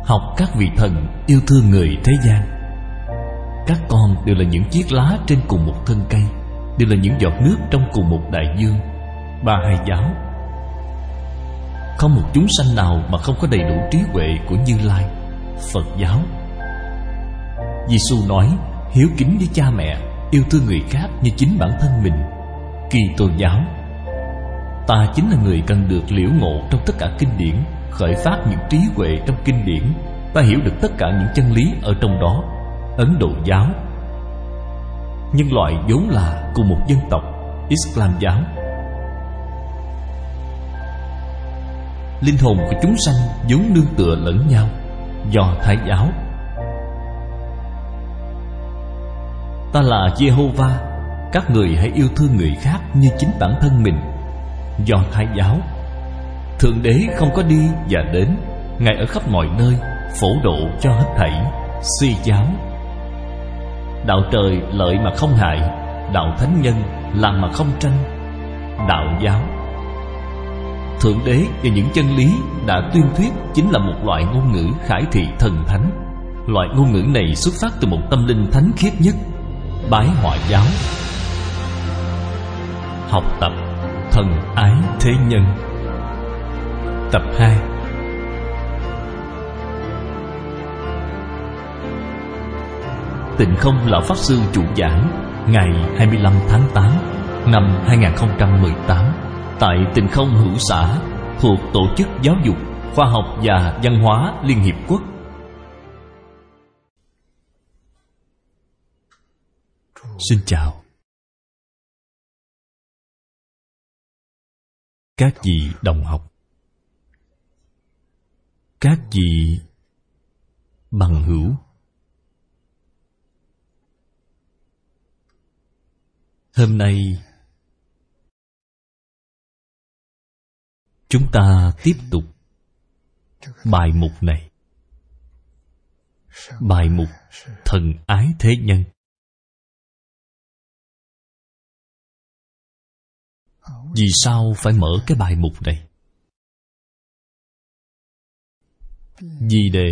học các vị thần yêu thương người thế gian. Các con đều là những chiếc lá trên cùng một thân cây, đều là những giọt nước trong cùng một đại dương. Ba Hai giáo. Không một chúng sanh nào mà không có đầy đủ trí huệ của Như Lai. Phật giáo. Giê-xu nói hiếu kính với cha mẹ, yêu thương người khác như chính bản thân mình. Kitô giáo. Ta chính là người cần được liễu ngộ trong tất cả kinh điển, khởi phát những trí huệ trong kinh điển. Ta hiểu được tất cả những chân lý ở trong đó. Ấn Độ giáo. Nhân loại vốn là cùng một dân tộc. Islam giáo. Linh hồn của chúng sanh vốn nương tựa lẫn nhau. Do Thái giáo. Ta là Jehovah, các người hãy yêu thương người khác như chính bản thân mình. Do Thái giáo. Thượng đế không có đi và đến, Ngài ở khắp mọi nơi, phổ độ cho hết thảy. Si giáo. Đạo trời lợi mà không hại, đạo thánh nhân làm mà không tranh. Đạo giáo. Thượng đế và những chân lý đã tuyên thuyết chính là một loại ngôn ngữ khải thị thần thánh. Loại ngôn ngữ này xuất phát từ một tâm linh thánh khiết nhất. Bái Họa giáo. Học tập thần ái thế nhân. Tập 2. Tịnh Không Lão Pháp Sư chủ giảng ngày 25 tháng 8 năm 2018 tại Tịnh Không Hữu Xã thuộc Tổ chức Giáo dục, Khoa học và Văn hóa Liên Hiệp Quốc. Xin chào các vị đồng học, các vị bằng hữu. Hôm nay chúng ta tiếp tục bài mục này. Bài mục thần ái thế nhân. Vì sao phải mở cái bài mục này? Vì để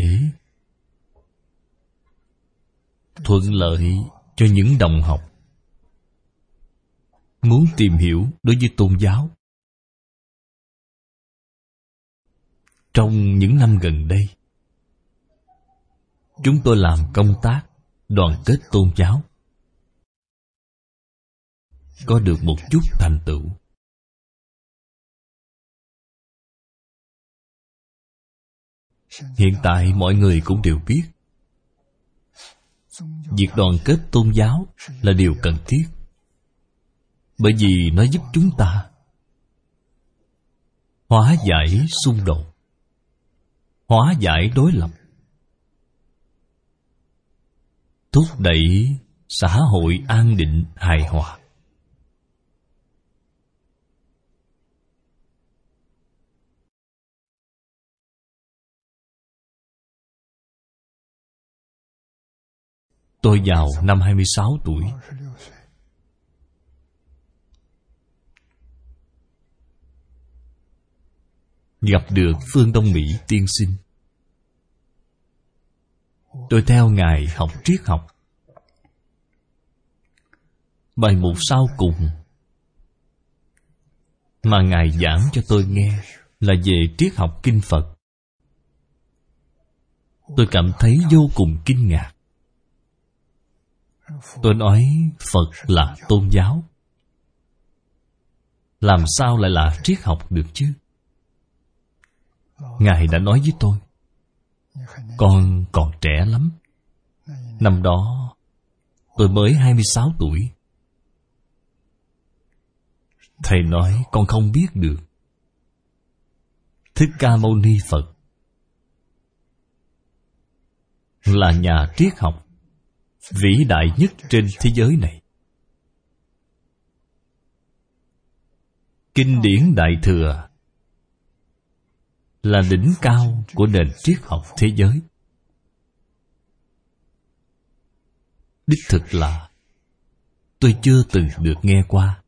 thuận lợi cho những đồng học muốn tìm hiểu đối với tôn giáo. Trong những năm gần đây, chúng tôi làm công tác đoàn kết tôn giáo, có được một chút thành tựu. Hiện tại mọi người cũng đều biết, việc đoàn kết tôn giáo là điều cần thiết, bởi vì nó giúp chúng ta hóa giải xung đột, hóa giải đối lập, thúc đẩy xã hội an định hài hòa. Tôi vào năm 26 tuổi. Gặp được Phương Đông Mỹ tiên sinh. Tôi theo Ngài học triết học. Bài mục sau cùng mà Ngài giảng cho tôi nghe là về triết học kinh Phật. Tôi cảm thấy vô cùng kinh ngạc. Tôi nói Phật là tôn giáo, làm sao lại là triết học được chứ? Ngài đã nói với tôi, con còn trẻ lắm. Năm đó tôi mới 26 tuổi. Thầy nói con không biết được. Thích Ca Mâu Ni Phật là nhà triết học vĩ đại nhất trên thế giới này. Kinh điển Đại Thừa là đỉnh cao của nền triết học thế giới. Đích thực là tôi chưa từng được nghe qua.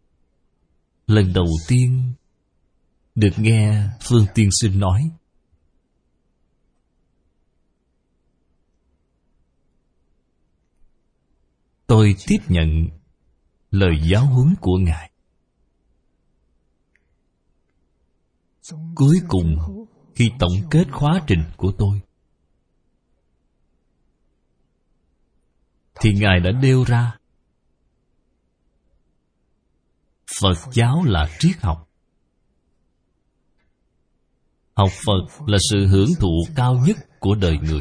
Lần đầu tiên được nghe Phương tiên sinh nói, tôi tiếp nhận lời giáo huấn của Ngài. Cuối cùng, khi tổng kết khóa trình của tôi, thì Ngài đã nêu ra Phật giáo là triết học. Học Phật là sự hưởng thụ cao nhất của đời người.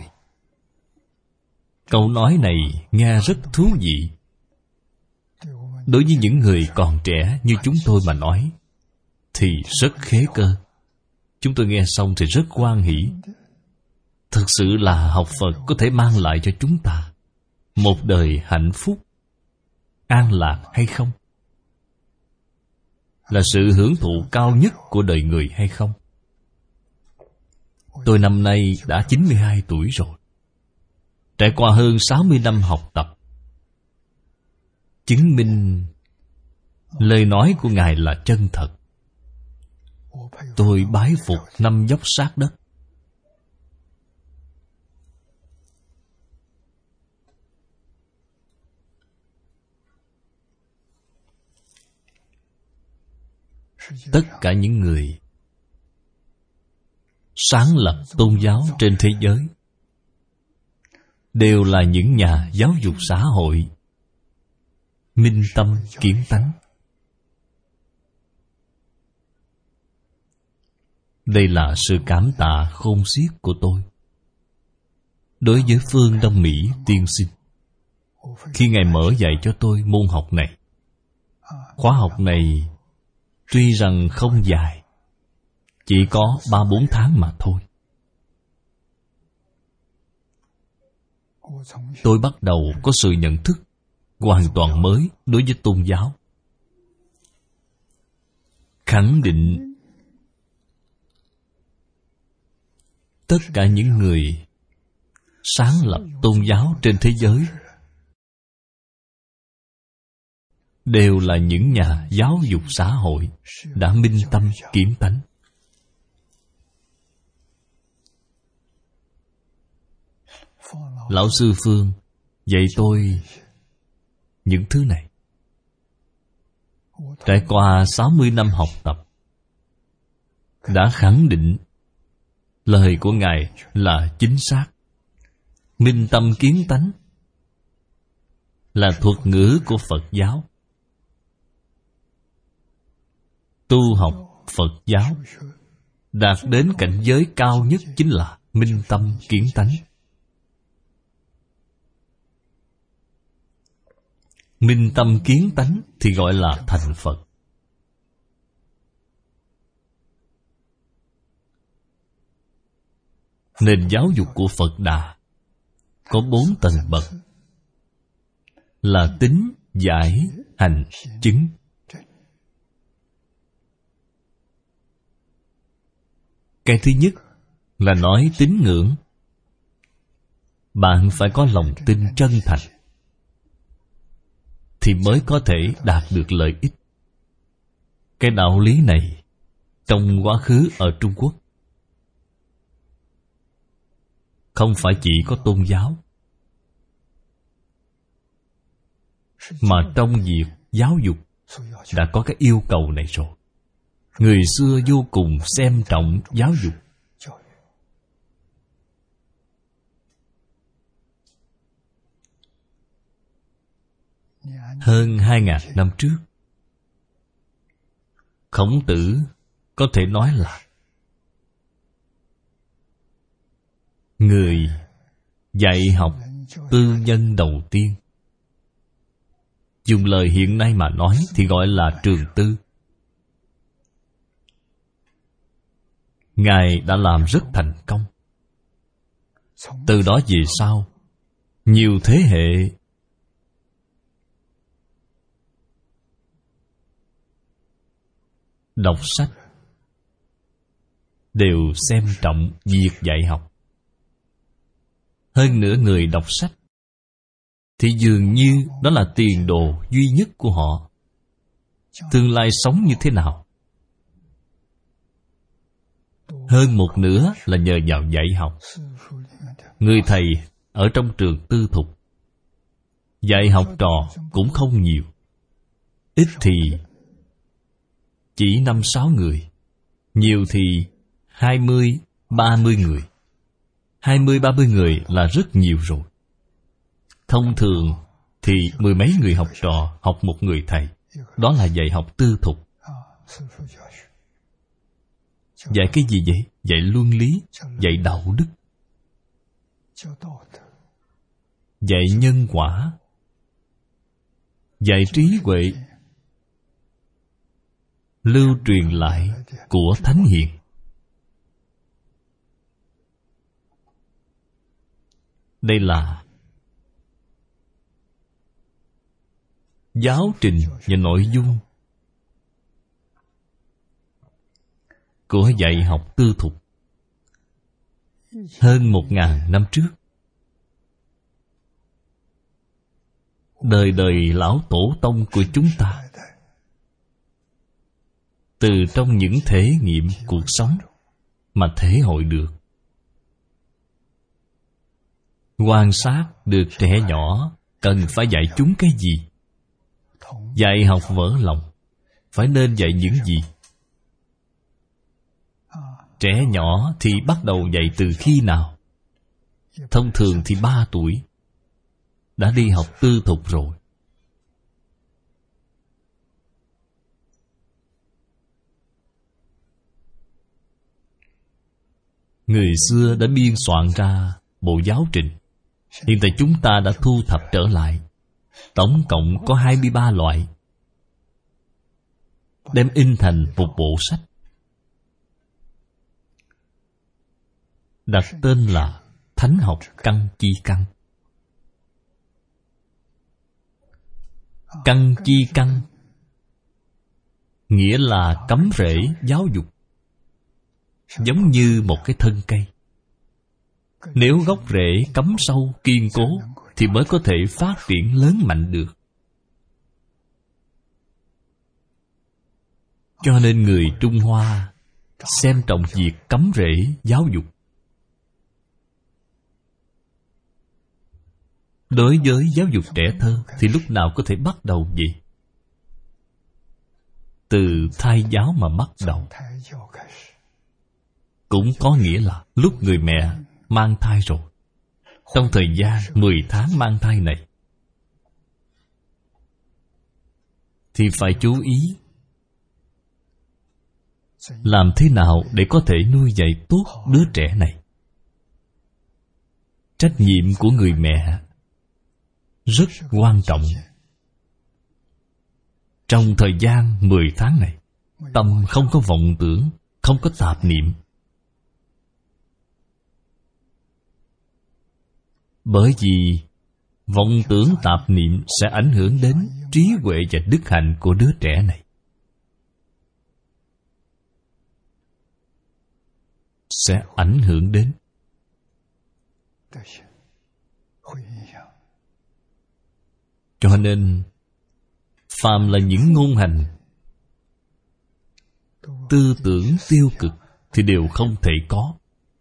Câu nói này nghe rất thú vị. Đối với những người còn trẻ như chúng tôi mà nói thì rất khế cơ. Chúng tôi nghe xong thì rất hoan hỉ. Thực sự là học Phật có thể mang lại cho chúng ta một đời hạnh phúc, an lạc hay không? Là sự hưởng thụ cao nhất của đời người hay không? Tôi năm nay đã 92 tuổi rồi. Trải qua hơn 60 năm học tập, chứng minh lời nói của Ngài là chân thật. Tôi bái phục năm dốc sát đất. Tất cả những người sáng lập tôn giáo trên thế giới đều là những nhà giáo dục xã hội, minh tâm kiến tánh. Đây là sự cảm tạ khôn xiết của tôi đối với Phương Đông Mỹ tiên sinh khi Ngài mở dạy cho tôi môn học này. Khóa học này tuy rằng không dài, chỉ có 3-4 tháng mà thôi. Tôi bắt đầu có sự nhận thức hoàn toàn mới đối với tôn giáo. Khẳng định tất cả những người sáng lập tôn giáo trên thế giới đều là những nhà giáo dục xã hội đã minh tâm kiến tánh. Lão sư Phương dạy tôi những thứ này. Trải qua 60 năm học tập, đã khẳng định lời của Ngài là chính xác. Minh tâm kiến tánh là thuật ngữ của Phật giáo. Tu học Phật giáo đạt đến cảnh giới cao nhất chính là minh tâm kiến tánh. Minh tâm kiến tánh thì gọi là thành Phật. Nền giáo dục của Phật Đà có 4 tầng bậc là tín, giải, hành, chứng. Cái thứ nhất là nói tín ngưỡng. Bạn phải có lòng tin chân thành thì mới có thể đạt được lợi ích. Cái đạo lý này trong quá khứ ở Trung Quốc không phải chỉ có tôn giáo, mà trong việc giáo dục đã có cái yêu cầu này rồi. Người xưa vô cùng xem trọng giáo dục. Hơn 2000 năm trước, Khổng Tử có thể nói là người dạy học tư nhân đầu tiên. Dùng lời hiện nay mà nói thì gọi là trường tư. Ngài đã làm rất thành công. Từ đó về sau, nhiều thế hệ đọc sách đều xem trọng việc dạy học. Hơn nữa, người đọc sách thì dường như đó là tiền đồ duy nhất của họ. Tương lai sống như thế nào? Hơn một nửa là nhờ vào dạy học. Người thầy ở trong trường tư thục Dạy học trò cũng không nhiều. Ít thì chỉ 5-6 người, nhiều thì 20-30 người. 20-30 người là rất nhiều rồi. Thông thường thì 10 mấy người học trò học một người thầy. Đó là dạy học tư thục. Dạy cái gì vậy? Dạy luân lý, dạy đạo đức, dạy nhân quả, dạy trí huệ, lưu truyền lại của thánh hiền. Đây là giáo trình và nội dung của dạy học tư thục. Hơn 1000 năm trước, đời đời lão tổ tông của chúng ta, từ trong những thể nghiệm cuộc sống mà thể hội được. Quan sát được trẻ nhỏ cần phải dạy chúng cái gì, dạy học vỡ lòng phải nên dạy những gì. Trẻ nhỏ thì bắt đầu dạy từ khi nào? Thông thường thì 3 tuổi đã đi học tư thục rồi. Người xưa đã biên soạn ra bộ giáo trình. Hiện tại chúng ta đã thu thập trở lại. Tổng cộng có 23 loại, đem in thành một bộ sách, đặt tên là Thánh học căn chi căn. Căn chi căn nghĩa là cắm rễ giáo dục, giống như một cái thân cây. Nếu gốc rễ cắm sâu kiên cố thì mới có thể phát triển lớn mạnh được. Cho nên người Trung Hoa xem trọng việc cắm rễ giáo dục. Đối với giáo dục trẻ thơ thì lúc nào có thể bắt đầu vậy? Từ thai giáo mà bắt đầu. Cũng có nghĩa là lúc người mẹ mang thai rồi. Trong thời gian 10 tháng mang thai này thì phải chú ý làm thế nào để có thể nuôi dạy tốt đứa trẻ này. Trách nhiệm của người mẹ rất quan trọng. Trong thời gian 10 tháng này, tâm không có vọng tưởng, không có tạp niệm. Bởi vì vọng tưởng tạp niệm sẽ ảnh hưởng đến trí huệ và đức hạnh của đứa trẻ này. Sẽ ảnh hưởng đến. Cho nên phàm là những ngôn hành tư tưởng tiêu cực thì đều không thể có.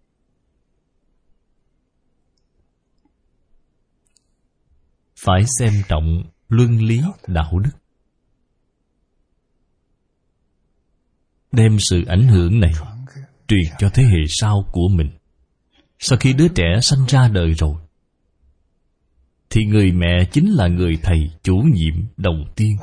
Phải xem trọng luân lý đạo đức, đem sự ảnh hưởng này truyền cho thế hệ sau của mình. Sau khi đứa trẻ sanh ra đời rồi thì người mẹ chính là người thầy chủ nhiệm đầu tiên.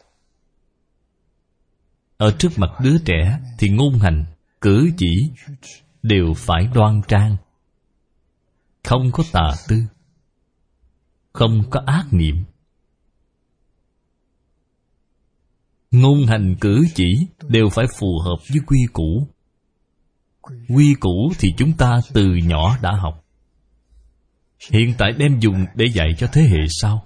Ở trước mặt đứa trẻ thì ngôn hành, cử chỉ đều phải đoan trang, không có tà tư, không có ác niệm. Ngôn hành cử chỉ đều phải phù hợp với quy củ. Quy củ thì chúng ta từ nhỏ đã học, hiện tại đem dùng để dạy cho thế hệ sau.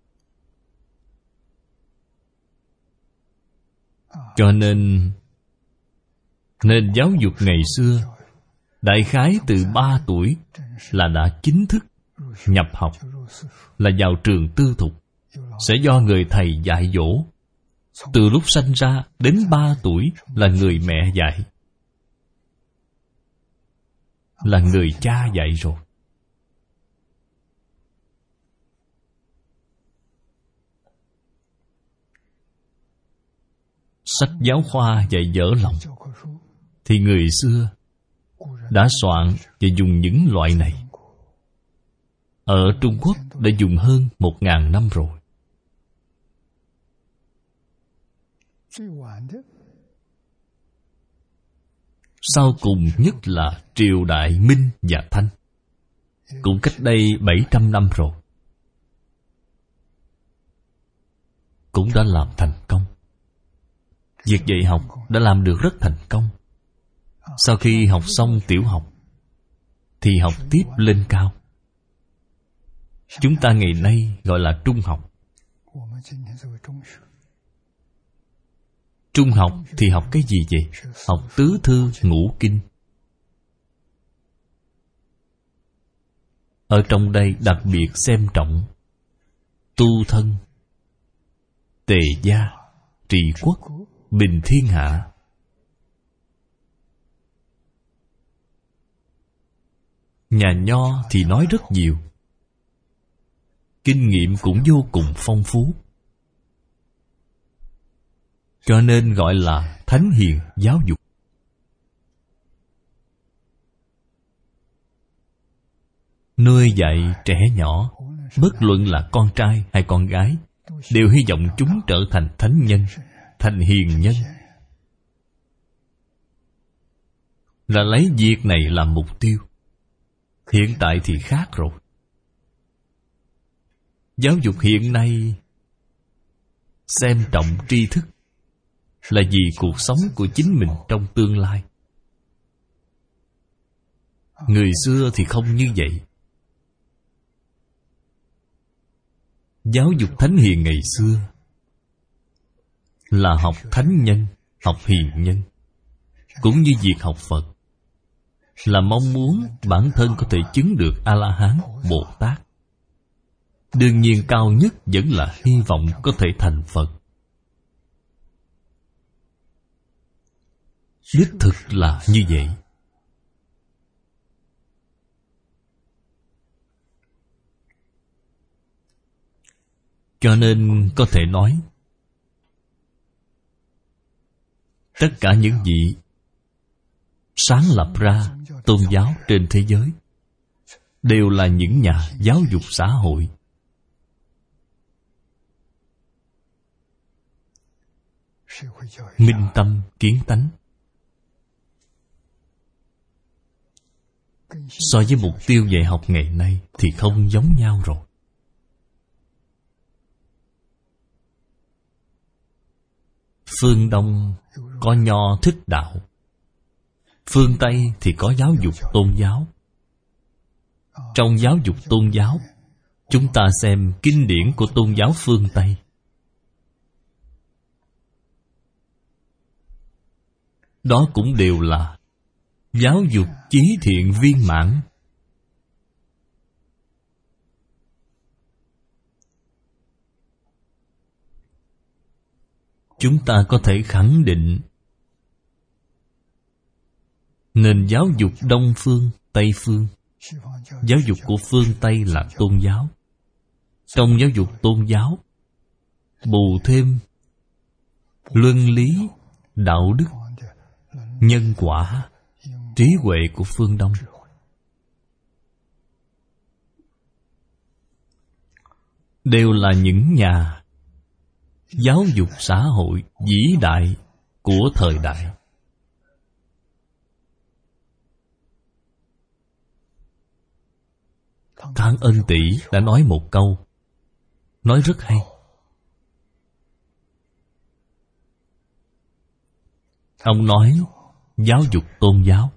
Cho nên nền giáo dục ngày xưa đại khái từ 3 tuổi là đã chính thức nhập học, là vào trường tư thục, sẽ do người thầy dạy dỗ. Từ lúc sanh ra đến 3 tuổi là người mẹ dạy, là người cha dạy rồi. sách giáo khoa dạy dở lòng, thì người xưa đã soạn và dùng những loại này. Ở Trung Quốc đã dùng hơn 1000 năm rồi. Sau cùng nhất là triều đại Minh và Thanh, cũng cách đây 700 năm rồi, cũng đã làm thành công. Việc dạy học đã làm được rất thành công. Sau khi học xong tiểu học thì học tiếp lên cao. Chúng ta ngày nay gọi là trung học. Trung học thì học cái gì vậy? Học tứ thư ngũ kinh. Ở trong đây đặc biệt xem trọng tu thân, tề gia, trị quốc, bình thiên hạ. Nhà Nho thì nói rất nhiều, kinh nghiệm cũng vô cùng phong phú, cho nên gọi là thánh hiền giáo dục. Nuôi dạy trẻ nhỏ, bất luận là con trai hay con gái, đều hy vọng chúng trở thành thánh nhân, thành hiền nhân, là lấy việc này làm mục tiêu. Hiện tại thì khác rồi. Giáo dục hiện nay xem trọng tri thức, là vì cuộc sống của chính mình trong tương lai. Người xưa thì không như vậy. Giáo dục thánh hiền ngày xưa là học thánh nhân, học hiền nhân. Cũng như việc học Phật, là mong muốn bản thân có thể chứng được A-la-hán, Bồ Tát. Đương nhiên cao nhất vẫn là hy vọng có thể thành Phật. Đích thực là như vậy. Cho nên có thể nói, tất cả những vị sáng lập ra tôn giáo trên thế giới đều là những nhà giáo dục xã hội. Minh tâm kiến tánh. So với mục tiêu dạy học ngày nay thì không giống nhau rồi. Phương Đông có Nho thích đạo, phương Tây thì có giáo dục tôn giáo. Trong giáo dục tôn giáo, chúng ta xem kinh điển của tôn giáo phương Tây. Đó cũng đều là giáo dục chí thiện viên mãn. Chúng ta có thể khẳng định nền giáo dục Đông phương, Tây phương, giáo dục của phương Tây là tôn giáo. Trong giáo dục tôn giáo bù thêm luân lý, đạo đức, nhân quả, trí huệ của phương Đông. Đều là những nhà giáo dục xã hội vĩ đại của thời đại. Thang Ân Tỉ đã nói một câu, nói rất hay. Ông nói giáo dục tôn giáo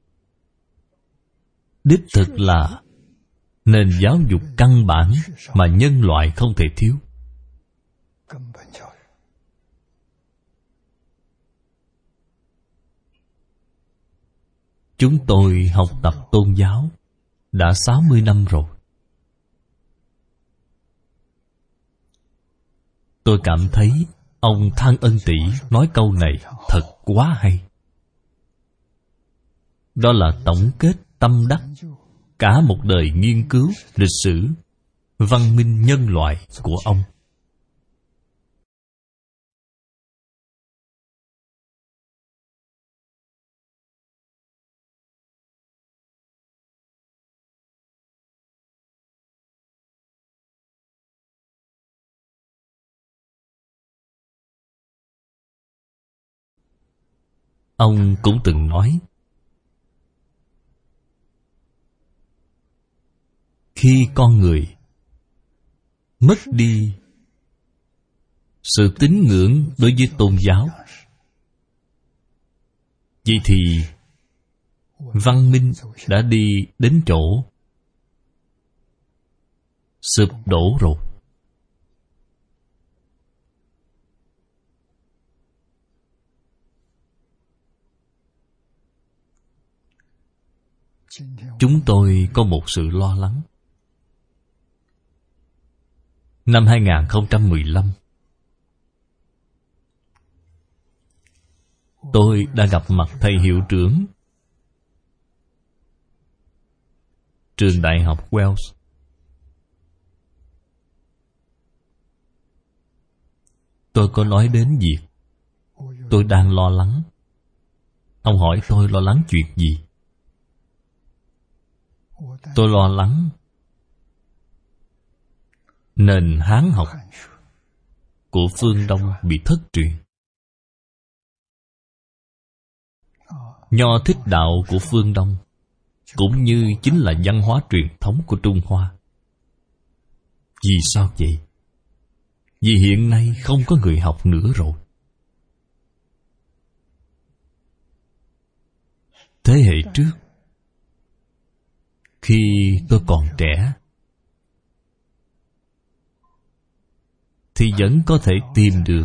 đích thực là nền giáo dục căn bản mà nhân loại không thể thiếu. Chúng tôi học tập tôn giáo đã 60 năm rồi. Tôi cảm thấy ông Thang Ân Tỉ nói câu này thật quá hay. Đó là tổng kết tâm đắc cả một đời nghiên cứu lịch sử văn minh nhân loại của ông. Ông cũng từng nói, khi con người mất đi sự tín ngưỡng đối với tôn giáo, vậy thì văn minh đã đi đến chỗ sụp đổ rồi. Chúng tôi có một sự lo lắng. Năm 2015, tôi đã gặp mặt thầy hiệu trưởng trường đại học Wales. Tôi có nói đến việc tôi đang lo lắng. Ông hỏi tôi lo lắng chuyện gì? Tôi lo lắng nền Hán học của phương Đông bị thất truyền. Nho thích đạo của phương Đông cũng như chính là văn hóa truyền thống của Trung Hoa. Vì sao vậy? Vì hiện nay không có người học nữa rồi. Thế hệ trước, khi tôi còn trẻ, thì vẫn có thể tìm được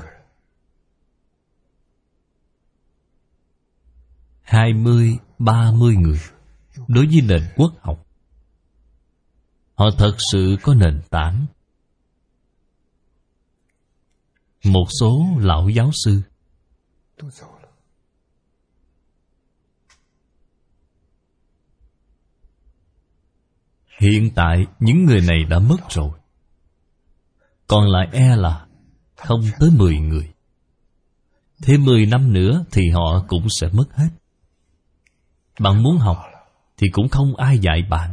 20-30 người đối với nền quốc học. Họ thật sự có nền tảng. Một số lão giáo sư hiện tại những người này đã mất rồi. Còn lại e là không tới 10 người. Thêm 10 năm nữa thì họ cũng sẽ mất hết. Bạn muốn học thì cũng không ai dạy bạn.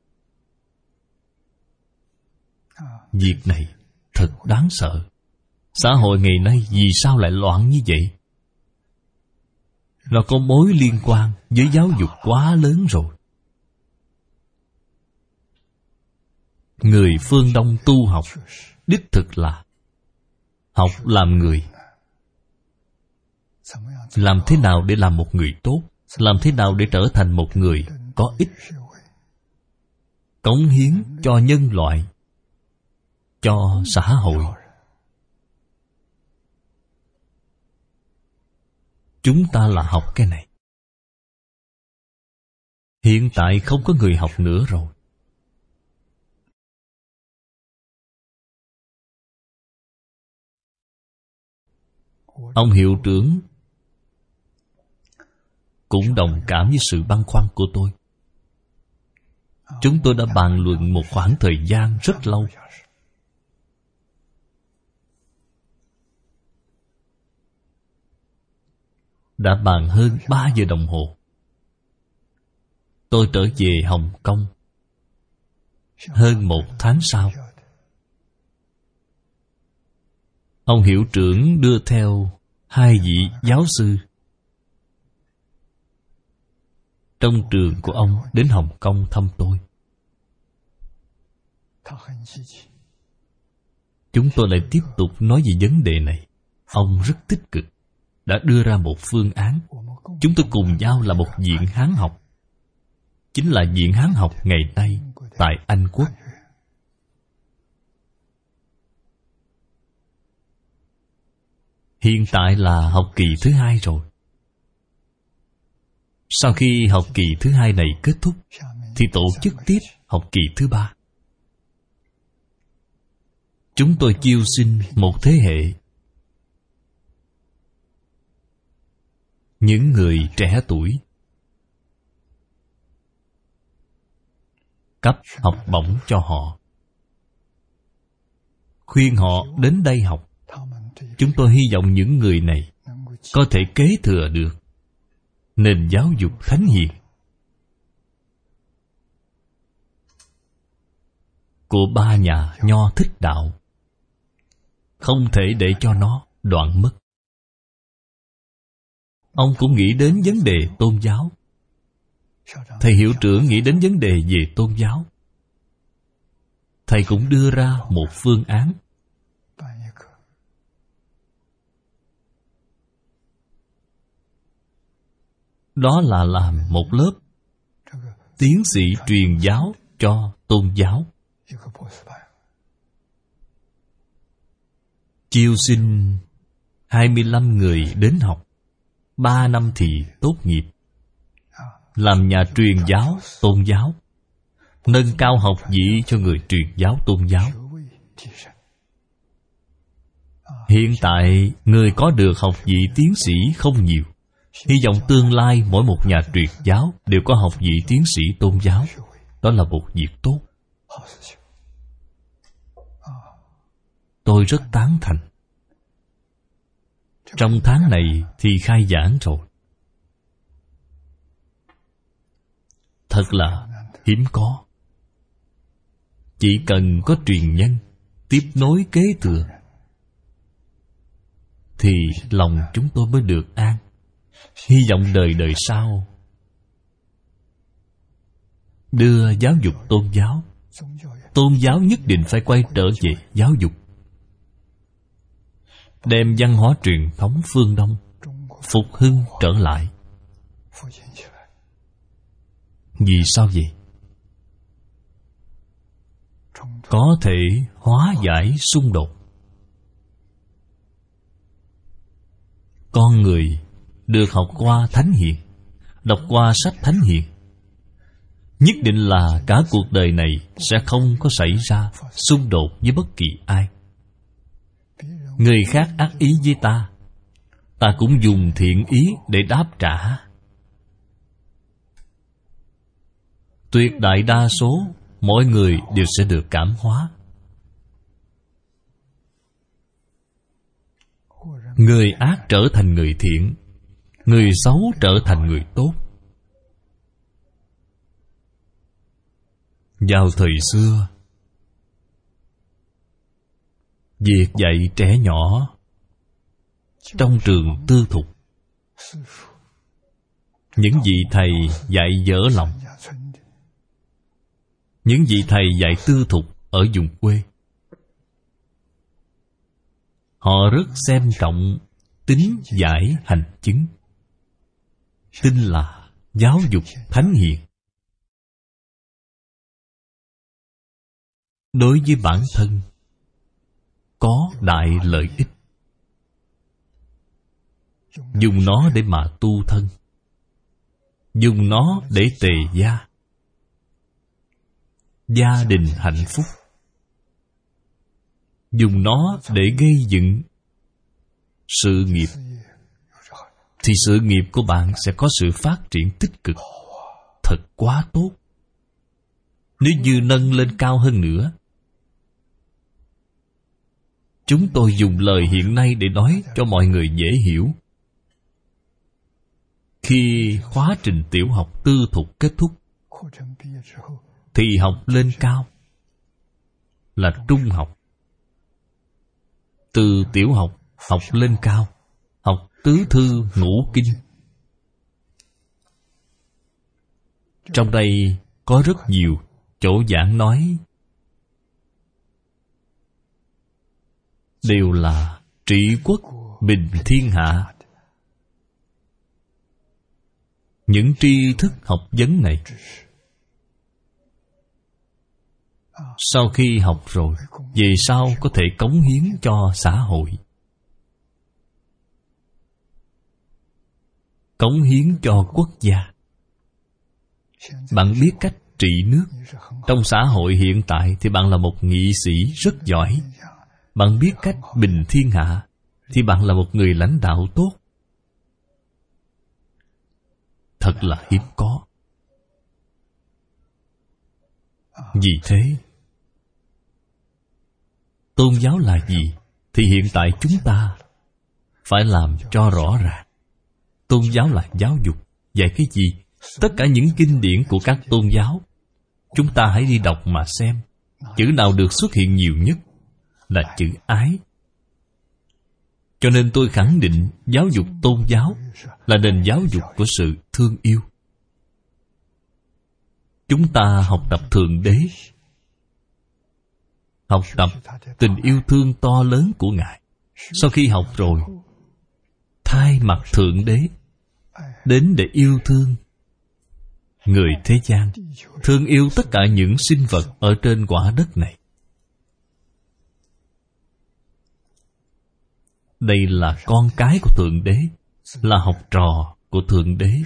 Việc này thật đáng sợ. Xã hội ngày nay vì sao lại loạn như vậy? Nó có mối liên quan với giáo dục quá lớn rồi. Người phương Đông tu học đích thực là học làm người. Làm thế nào để làm một người tốt? Làm thế nào để trở thành một người có ích, cống hiến cho nhân loại, cho xã hội. Chúng ta là học cái này. Hiện tại không có người học nữa rồi. Ông hiệu trưởng cũng đồng cảm với sự băn khoăn của tôi. Chúng tôi đã bàn luận một khoảng thời gian rất lâu. Đã bàn hơn 3 giờ đồng hồ. Tôi trở về Hồng Kông hơn 1 tháng sau. Ông hiệu trưởng đưa theo 2 vị giáo sư trong trường của ông đến Hồng Kông thăm tôi. Chúng tôi lại tiếp tục nói về vấn đề này. Ông rất tích cực, đã đưa ra một phương án. Chúng tôi cùng nhau là một viện Hán học, chính là viện Hán học ngày nay tại Anh Quốc. Hiện tại là học kỳ thứ 2 rồi. Sau khi học kỳ thứ 2 này kết thúc thì tổ chức tiếp học kỳ thứ 3. Chúng tôi chiêu sinh một thế hệ, những người trẻ tuổi, cấp học bổng cho họ, khuyên họ đến đây học. Chúng tôi hy vọng những người này có thể kế thừa được nền giáo dục thánh hiền của 3 nhà Nho thích đạo, không thể để cho nó đoạn mất. ông cũng nghĩ đến vấn đề tôn giáo. Thầy hiệu trưởng nghĩ đến vấn đề về tôn giáo. Thầy cũng đưa ra một phương án. Đó là làm một lớp tiến sĩ truyền giáo cho tôn giáo. Chiêu sinh 25 người đến học, 3 năm thì tốt nghiệp. Làm nhà truyền giáo tôn giáo, nâng cao học vị cho người truyền giáo tôn giáo. Hiện tại người có được học vị tiến sĩ không nhiều. Hy vọng tương lai mỗi một nhà truyền giáo đều có học vị tiến sĩ tôn giáo. Đó là một việc tốt. Tôi rất tán thành. Trong tháng này thì khai giảng rồi. Thật là hiếm có. Chỉ cần có truyền nhân tiếp nối kế thừa thì lòng chúng tôi mới được an. Hy vọng đời đời sau đưa giáo dục tôn giáo. Tôn giáo nhất định phải quay trở về giáo dục, đem văn hóa truyền thống phương Đông phục hưng trở lại. Vì sao vậy? Có thể hóa giải xung đột. Con người được học qua Thánh Hiền, đọc qua sách Thánh Hiền, nhất định là cả cuộc đời này sẽ không có xảy ra xung đột với bất kỳ ai. Người khác ác ý với ta, ta cũng dùng thiện ý để đáp trả. Tuyệt đại đa số mọi người đều sẽ được cảm hóa. Người ác trở thành người thiện, người xấu trở thành người tốt. Vào thời xưa, việc dạy trẻ nhỏ trong trường tư thục, những vị thầy dạy dở lòng, những vị thầy dạy tư thục ở vùng quê, họ rất xem trọng tính giải hành chứng, tin là giáo dục thánh hiền. Đối với bản thân có đại lợi ích, dùng nó để mà tu thân, dùng nó để tề gia, gia đình hạnh phúc, dùng nó để gây dựng sự nghiệp, thì sự nghiệp của bạn sẽ có sự phát triển tích cực. Thật quá tốt. Nếu như nâng lên cao hơn nữa, chúng tôi dùng lời hiện nay để nói cho mọi người dễ hiểu. Khi khóa trình tiểu học tư thục kết thúc, thì học lên cao là trung học. Từ tiểu học học lên cao, học tứ thư ngũ kinh. Trong đây có rất nhiều chỗ giảng nói đều là trị quốc bình thiên hạ. Những tri thức học vấn này, sau khi học rồi, về sau có thể cống hiến cho xã hội, cống hiến cho quốc gia. Bạn biết cách trị nước. Trong xã hội hiện tại thì bạn là một nghị sĩ rất giỏi. Bạn biết cách bình thiên hạ thì bạn là một người lãnh đạo tốt. Thật là hiếm có. Vì thế, tôn giáo là gì thì hiện tại chúng ta phải làm cho rõ ràng. Tôn giáo là giáo dục. Dạy cái gì? Tất cả những kinh điển của các tôn giáo, chúng ta hãy đi đọc mà xem. Chữ nào được xuất hiện nhiều nhất là chữ ái. Cho nên tôi khẳng định giáo dục tôn giáo là nền giáo dục của sự thương yêu. Chúng ta học tập Thượng Đế, học tập tình yêu thương to lớn của Ngài. Sau khi học rồi, thay mặt Thượng Đế đến để yêu thương người thế gian, thương yêu tất cả những sinh vật ở trên quả đất này. Đây là con cái của Thượng Đế, là học trò của Thượng Đế.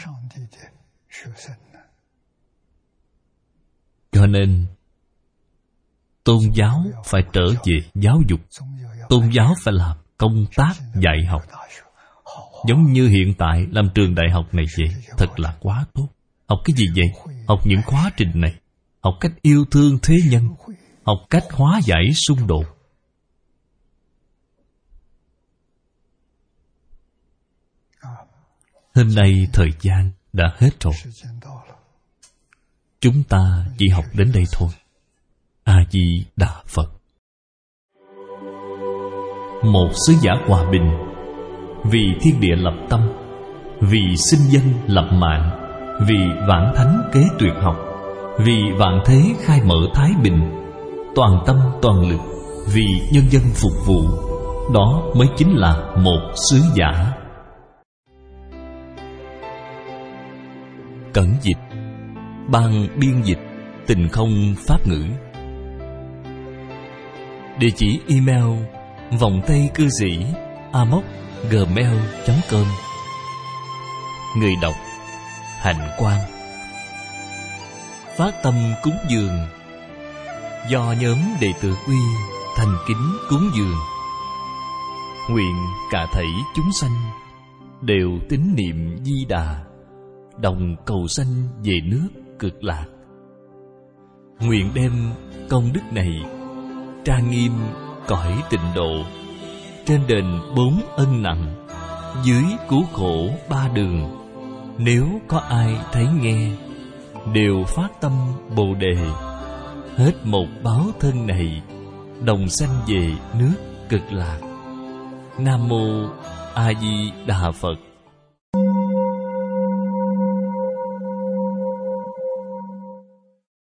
Cho nên tôn giáo phải trở về giáo dục. Tôn giáo phải làm công tác dạy học. Giống như hiện tại làm trường đại học này vậy, thật là quá tốt. Học cái gì vậy? Học những khóa trình này. Học cách yêu thương thế nhân. Học cách hóa giải xung đột. Hôm nay thời gian đã hết rồi. Chúng ta chỉ học đến đây thôi. A-di-đà Phật. Một sứ giả hòa bình, vì thiên địa lập tâm, vì sinh dân lập mạng, vì vạn thánh kế tuyệt học, vì vạn thế khai mở thái bình, toàn tâm toàn lực, vì nhân dân phục vụ. Đó mới chính là một sứ giả. Cẩn dịch, ban biên dịch Tình Không Pháp Ngữ. Địa chỉ email vòng tay cư sĩ amos@gmail.com. Người đọc Hạnh Quang. Phát tâm cúng dường do nhóm đệ tử Quy thành kính cúng dường. Nguyện cả thảy chúng sanh đều tín niệm Di Đà, đồng cầu sanh về nước Cực Lạc. Nguyện đem công đức này trang nghiêm cõi Tịnh Độ, trên đền 4 ân nặng, dưới cứu khổ 3 đường. Nếu có ai thấy nghe, đều phát tâm Bồ Đề, hết một báo thân này, đồng sanh về nước Cực Lạc. Nam mô A Di Đà Phật.